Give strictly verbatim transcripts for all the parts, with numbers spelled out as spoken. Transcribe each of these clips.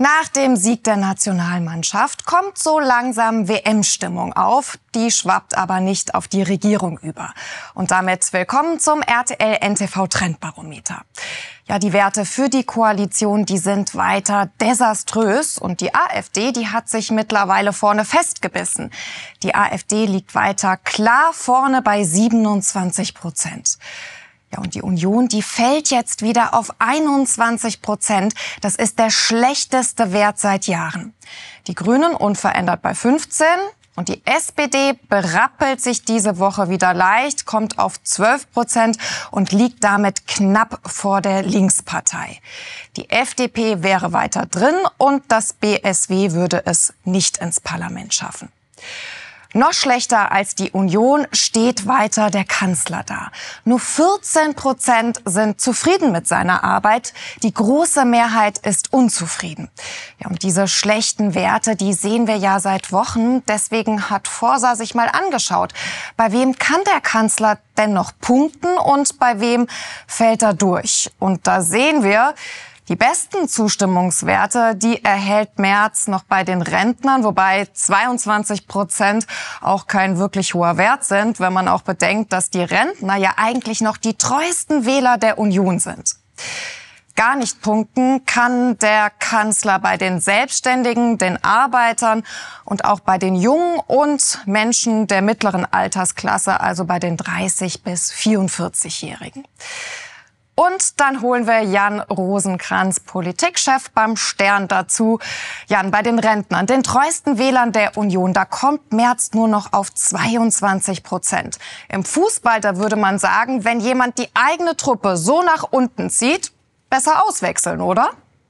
Nach dem Sieg der Nationalmannschaft kommt so langsam W M-Stimmung auf. Die schwappt aber nicht auf die Regierung über. Und damit willkommen zum R T L N T V Trendbarometer. Ja, die Werte für die Koalition, die sind weiter desaströs. Und die AfD, die hat sich mittlerweile vorne festgebissen. Die AfD liegt weiter klar vorne bei siebenundzwanzig Prozent. Ja, und die Union, die fällt jetzt wieder auf einundzwanzig Prozent. Das ist der schlechteste Wert seit Jahren. Die Grünen unverändert bei fünfzehn. Und die S P D berappelt sich diese Woche wieder leicht, kommt auf zwölf Prozent und liegt damit knapp vor der Linkspartei. Die F D P wäre weiter drin und das B S W würde es nicht ins Parlament schaffen. Noch schlechter als die Union steht weiter der Kanzler da. Nur vierzehn Prozent sind zufrieden mit seiner Arbeit. Die große Mehrheit ist unzufrieden. Ja, und diese schlechten Werte, die sehen wir ja seit Wochen. Deswegen hat Forsa sich mal angeschaut, bei wem kann der Kanzler denn noch punkten und bei wem fällt er durch. Und da sehen wir, die besten Zustimmungswerte, die erhält Merz noch bei den Rentnern, wobei zweiundzwanzig Prozent auch kein wirklich hoher Wert sind, wenn man auch bedenkt, dass die Rentner ja eigentlich noch die treuesten Wähler der Union sind. Gar nicht punkten kann der Kanzler bei den Selbstständigen, den Arbeitern und auch bei den Jungen und Menschen der mittleren Altersklasse, also bei den dreißig- bis vierundvierzig-Jährigen. Und dann holen wir Jan Rosenkrantz, Politikchef beim Stern, dazu. Jan, bei den Rentnern, den treuesten Wählern der Union, da kommt Merz nur noch auf zweiundzwanzig Prozent. Im Fußball, da würde man sagen, wenn jemand die eigene Truppe so nach unten zieht, besser auswechseln, oder?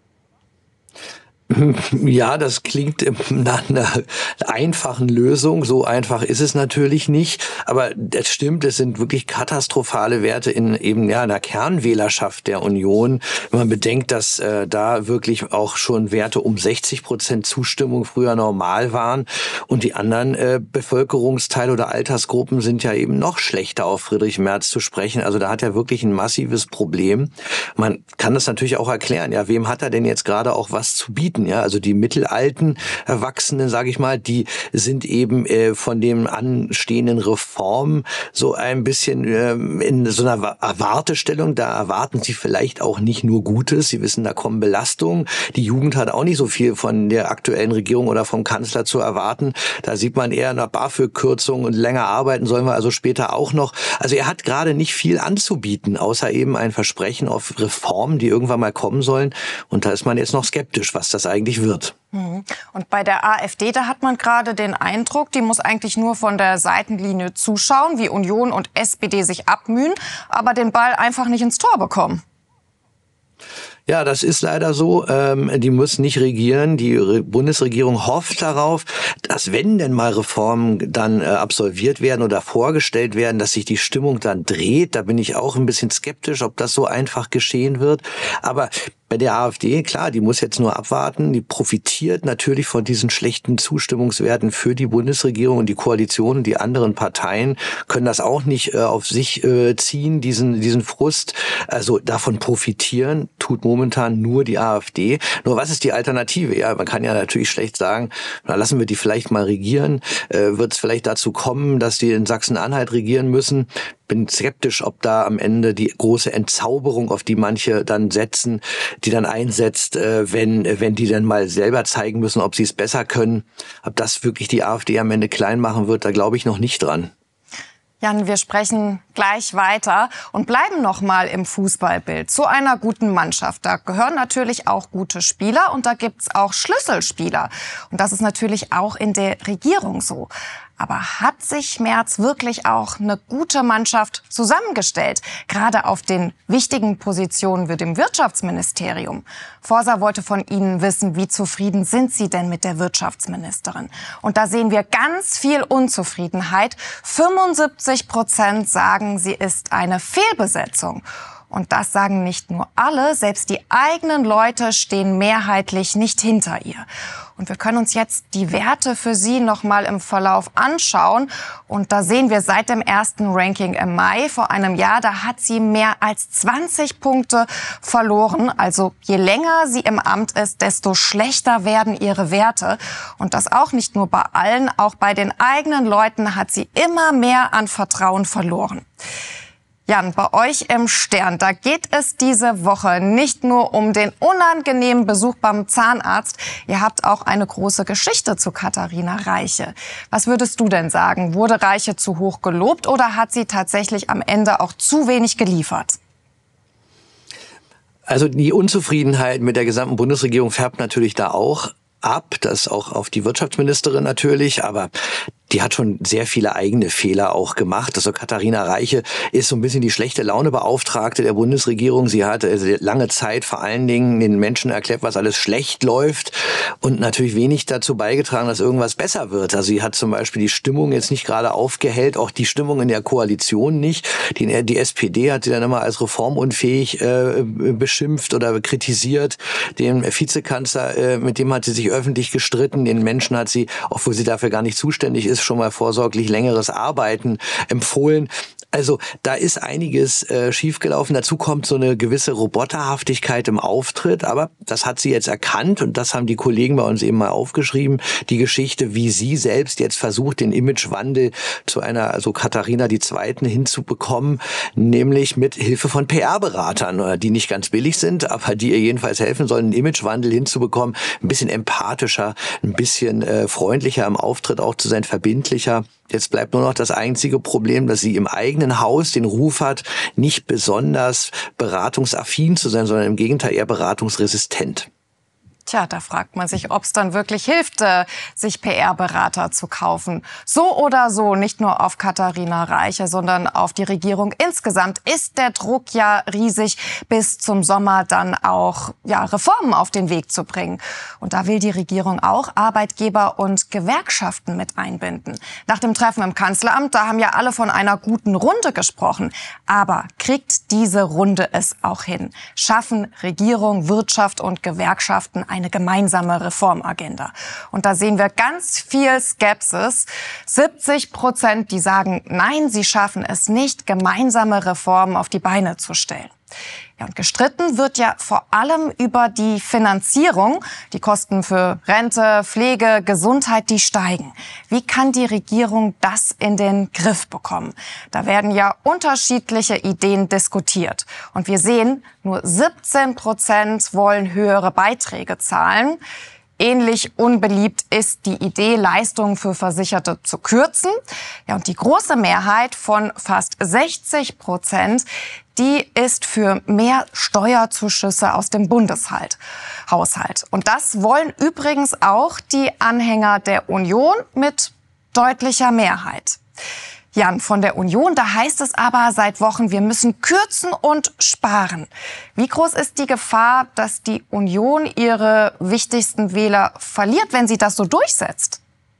Ja, das klingt nach einer einfachen Lösung. So einfach ist es natürlich nicht. Aber das stimmt, es sind wirklich katastrophale Werte in eben ja einer Kernwählerschaft der Union. Wenn man bedenkt, dass äh, da wirklich auch schon Werte um sechzig Prozent Zustimmung früher normal waren und die anderen äh, Bevölkerungsteile oder Altersgruppen sind ja eben noch schlechter auf Friedrich Merz zu sprechen. Also da hat er wirklich ein massives Problem. Man kann das natürlich auch erklären. Ja, wem hat er denn jetzt gerade auch was zu bieten? Ja, also die mittelalten Erwachsenen, sage ich mal, die sind eben äh, von den anstehenden Reformen so ein bisschen ähm, in so einer Erwartestellung. Da erwarten sie vielleicht auch nicht nur Gutes. Sie wissen, da kommen Belastungen. Die Jugend hat auch nicht so viel von der aktuellen Regierung oder vom Kanzler zu erwarten. Da sieht man eher eine BAföG-Kürzung und länger arbeiten sollen wir also später auch noch. Also er hat gerade nicht viel anzubieten, außer eben ein Versprechen auf Reformen, die irgendwann mal kommen sollen. Und da ist man jetzt noch skeptisch, was das eigentlich wird. Und bei der AfD, da hat man gerade den Eindruck, die muss eigentlich nur von der Seitenlinie zuschauen, wie Union und S P D sich abmühen, aber den Ball einfach nicht ins Tor bekommen. Ja, das ist leider so. Ähm, die muss nicht regieren. Die Re- Bundesregierung hofft darauf, dass wenn denn mal Reformen dann äh, absolviert werden oder vorgestellt werden, dass sich die Stimmung dann dreht. Da bin ich auch ein bisschen skeptisch, ob das so einfach geschehen wird. Aber bei der AfD, klar, die muss jetzt nur abwarten. Die profitiert natürlich von diesen schlechten Zustimmungswerten für die Bundesregierung und die Koalition. Und die anderen Parteien können das auch nicht äh, auf sich äh, ziehen, diesen diesen Frust. Also davon profitieren tut momentan nur die AfD. Nur was ist die Alternative? Ja, man kann ja natürlich schlecht sagen, na, lassen wir die vielleicht mal regieren. Äh, wird es vielleicht dazu kommen, dass die in Sachsen-Anhalt regieren müssen? Bin skeptisch, ob da am Ende die große Entzauberung, auf die manche dann setzen, die dann einsetzt, äh, wenn wenn die dann mal selber zeigen müssen, ob sie es besser können. Ob das wirklich die AfD am Ende klein machen wird, da glaube ich noch nicht dran. Jan, wir sprechen gleich weiter und bleiben noch mal im Fußballbild. Zu einer guten Mannschaft, da gehören natürlich auch gute Spieler und da gibt's auch Schlüsselspieler. Und das ist natürlich auch in der Regierung so. Aber hat sich Merz wirklich auch eine gute Mannschaft zusammengestellt? Gerade auf den wichtigen Positionen wie dem Wirtschaftsministerium. Forsa wollte von Ihnen wissen, wie zufrieden sind Sie denn mit der Wirtschaftsministerin? Und da sehen wir ganz viel Unzufriedenheit. fünfundsiebzig Prozent sagen, sie ist eine Fehlbesetzung. Und das sagen nicht nur alle, selbst die eigenen Leute stehen mehrheitlich nicht hinter ihr. Und wir können uns jetzt die Werte für sie noch mal im Verlauf anschauen. Und da sehen wir seit dem ersten Ranking im Mai vor einem Jahr, da hat sie mehr als zwanzig Punkte verloren. Also je länger sie im Amt ist, desto schlechter werden ihre Werte. Und das auch nicht nur bei allen, auch bei den eigenen Leuten hat sie immer mehr an Vertrauen verloren. Jan, bei euch im Stern, da geht es diese Woche nicht nur um den unangenehmen Besuch beim Zahnarzt. Ihr habt auch eine große Geschichte zu Katharina Reiche. Was würdest du denn sagen? Wurde Reiche zu hoch gelobt oder hat sie tatsächlich am Ende auch zu wenig geliefert? Also die Unzufriedenheit mit der gesamten Bundesregierung färbt natürlich da auch ab, das auch auf die Wirtschaftsministerin natürlich, aber die hat schon sehr viele eigene Fehler auch gemacht. Also Katharina Reiche ist so ein bisschen die schlechte Launebeauftragte der Bundesregierung. Sie hat lange Zeit vor allen Dingen den Menschen erklärt, was alles schlecht läuft und natürlich wenig dazu beigetragen, dass irgendwas besser wird. Also sie hat zum Beispiel die Stimmung jetzt nicht gerade aufgehellt, auch die Stimmung in der Koalition nicht. Die, die S P D hat sie dann immer als reformunfähig äh, beschimpft oder kritisiert. Den Vizekanzler, äh, mit dem hat sie sich öffentlich gestritten. Den Menschen hat sie, obwohl sie dafür gar nicht zuständig ist, schon mal vorsorglich längeres Arbeiten empfohlen. Also da ist einiges äh, schiefgelaufen. Dazu kommt so eine gewisse Roboterhaftigkeit im Auftritt. Aber das hat sie jetzt erkannt und das haben die Kollegen bei uns eben mal aufgeschrieben. Die Geschichte, wie sie selbst jetzt versucht, den Imagewandel zu einer, also Katharina die Zweiten hinzubekommen, nämlich mit Hilfe von P R-Beratern, die nicht ganz billig sind, aber die ihr jedenfalls helfen sollen, einen Imagewandel hinzubekommen, ein bisschen empathischer, ein bisschen äh, freundlicher im Auftritt auch zu sein, verbindlicher. Jetzt bleibt nur noch das einzige Problem, dass sie im eigenen Haus den Ruf hat, nicht besonders beratungsaffin zu sein, sondern im Gegenteil eher beratungsresistent. Tja, da fragt man sich, ob es dann wirklich hilft, äh, sich P R-Berater zu kaufen. So oder so, nicht nur auf Katharina Reiche, sondern auf die Regierung insgesamt ist der Druck ja riesig, bis zum Sommer dann auch ja, Reformen auf den Weg zu bringen. Und da will die Regierung auch Arbeitgeber und Gewerkschaften mit einbinden. Nach dem Treffen im Kanzleramt, da haben ja alle von einer guten Runde gesprochen. Aber kriegt diese Runde es auch hin? Schaffen Regierung, Wirtschaft und Gewerkschaften eine gemeinsame Reformagenda? Und da sehen wir ganz viel Skepsis. siebzig Prozent, die sagen, nein, sie schaffen es nicht, gemeinsame Reformen auf die Beine zu stellen. Ja, und gestritten wird ja vor allem über die Finanzierung. Die Kosten für Rente, Pflege, Gesundheit, die steigen. Wie kann die Regierung das in den Griff bekommen? Da werden ja unterschiedliche Ideen diskutiert. Und wir sehen, nur siebzehn Prozent wollen höhere Beiträge zahlen. Ähnlich unbeliebt ist die Idee, Leistungen für Versicherte zu kürzen. Ja, und die große Mehrheit von fast sechzig Prozent, die ist für mehr Steuerzuschüsse aus dem Bundeshaushalt. Und das wollen übrigens auch die Anhänger der Union mit deutlicher Mehrheit. Jan, von der Union, da heißt es aber seit Wochen, wir müssen kürzen und sparen. Wie groß ist die Gefahr, dass die Union ihre wichtigsten Wähler verliert, wenn sie das so durchsetzt?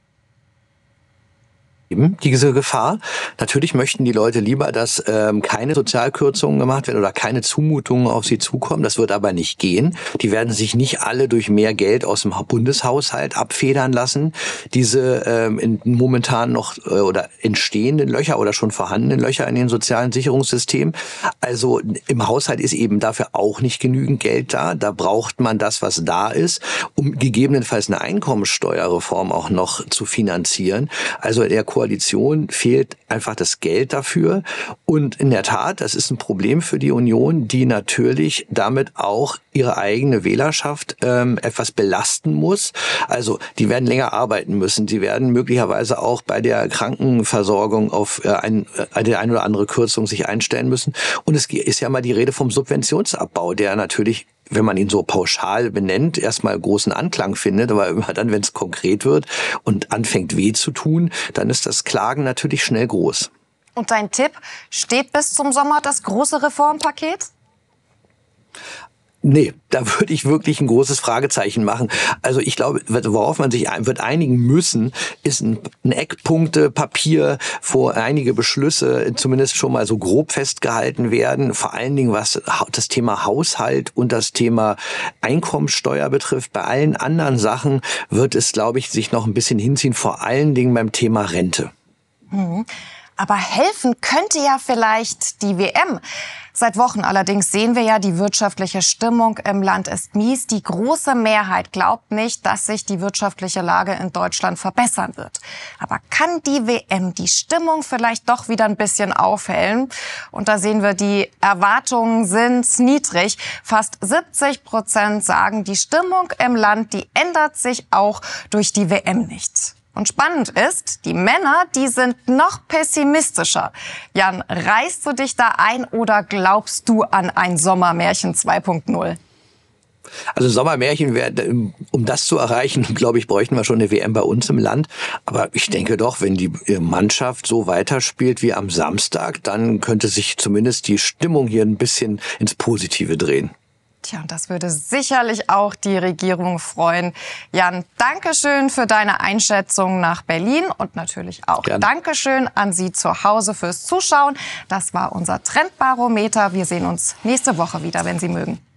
Diese Gefahr. Natürlich möchten die Leute lieber, dass ähm, keine Sozialkürzungen gemacht werden oder keine Zumutungen auf sie zukommen. Das wird aber nicht gehen. Die werden sich nicht alle durch mehr Geld aus dem Bundeshaushalt abfedern lassen. Diese ähm, in, momentan noch äh, oder entstehenden Löcher oder schon vorhandenen Löcher in den sozialen Sicherungssystemen. Also im Haushalt ist eben dafür auch nicht genügend Geld da. Da braucht man das, was da ist, um gegebenenfalls eine Einkommensteuerreform auch noch zu finanzieren. Also der Koalition fehlt einfach das Geld dafür. Und in der Tat, das ist ein Problem für die Union, die natürlich damit auch ihre eigene Wählerschaft ähm, etwas belasten muss. Also die werden länger arbeiten müssen. Sie werden möglicherweise auch bei der Krankenversorgung auf äh, ein, äh, die eine oder andere Kürzung sich einstellen müssen. Und es ist ja mal die Rede vom Subventionsabbau, der natürlich, wenn man ihn so pauschal benennt, erstmal großen Anklang findet, aber immer dann, wenn es konkret wird und anfängt weh zu tun, dann ist das Klagen natürlich schnell groß. Und dein Tipp, steht bis zum Sommer das große Reformpaket? Nee, da würde ich wirklich ein großes Fragezeichen machen. Also ich glaube, worauf man sich wird einigen müssen, ist ein, ein Eckpunktepapier, wo einige Beschlüsse zumindest schon mal so grob festgehalten werden. Vor allen Dingen, was das Thema Haushalt und das Thema Einkommensteuer betrifft. Bei allen anderen Sachen wird es, glaube ich, sich noch ein bisschen hinziehen, vor allen Dingen beim Thema Rente. Mhm. Aber helfen könnte ja vielleicht die W M. Seit Wochen allerdings sehen wir ja, die wirtschaftliche Stimmung im Land ist mies. Die große Mehrheit glaubt nicht, dass sich die wirtschaftliche Lage in Deutschland verbessern wird. Aber kann die W M die Stimmung vielleicht doch wieder ein bisschen aufhellen? Und da sehen wir, die Erwartungen sind niedrig. Fast siebzig Prozent sagen, die Stimmung im Land, die ändert sich auch durch die W M nicht. Und spannend ist, die Männer, die sind noch pessimistischer. Jan, reißt du dich da ein oder glaubst du an ein Sommermärchen zwei Punkt null? Also Sommermärchen, um das zu erreichen, glaube ich, bräuchten wir schon eine W M bei uns im Land. Aber ich denke doch, wenn die Mannschaft so weiterspielt wie am Samstag, dann könnte sich zumindest die Stimmung hier ein bisschen ins Positive drehen. Tja, und das würde sicherlich auch die Regierung freuen. Jan, Dankeschön für deine Einschätzung nach Berlin und natürlich auch Gerne. Dankeschön an Sie zu Hause fürs Zuschauen. Das war unser Trendbarometer. Wir sehen uns nächste Woche wieder, wenn Sie mögen.